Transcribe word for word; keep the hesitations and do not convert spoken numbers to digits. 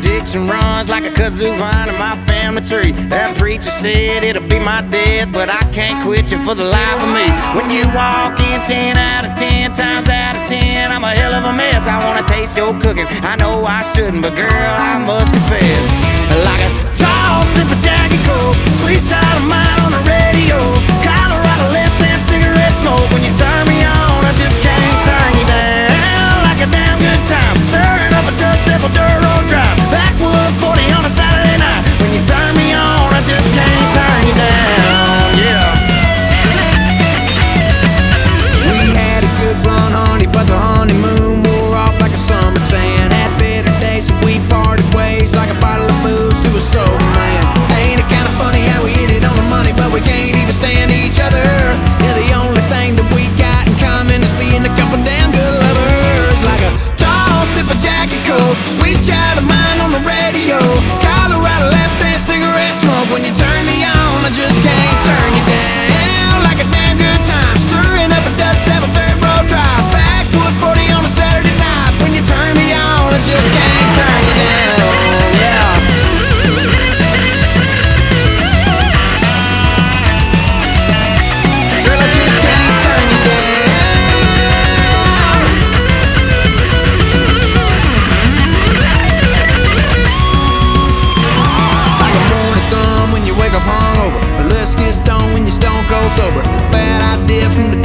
addiction runs like a kazoo vine in my family tree. That preacher said it'll be my death, but I can't quit you for the life of me. When you walk in ten out of ten times out of ten, I'm a hell of a mess. I wanna taste your cooking. I know I shouldn't, but girl, I must confess. Like a tall sip of Jack and Coke, sweet child of mine on the radio, Colorado left-hand cigarette smoke. When you turn me on, I just can't turn you down. Like a damn good time, stirring up a dust devil dirt road drive, backwood forty on a Saturday night. When you turn me on, I just can't turn you down. Yeah. We had a good run, honey, but the honeymoon wore off like a summer tan. Had better days, so we parted ways like a bottle of booze to a sober man. Ain't it kinda funny how we hit it on the money, but we can't even stand each other? Yeah, the only thing that we got in common is being a couple damn good lovers. Like a tall sip of Jack and Coke, sweet child of mine on the radio, Colorado left-hand cigarette smoke. When you turn me on, I just can't turn you down. Like a damn good time, stirring up a dust devil dirt road drive, backwood forty on a Saturday night. When you turn me on, I just can't turn you down. Yeah. Girl, I just can't turn you down. Like a morning sun when you wake up hungover, but let's get stoned when you stone cold sober. Bad idea from the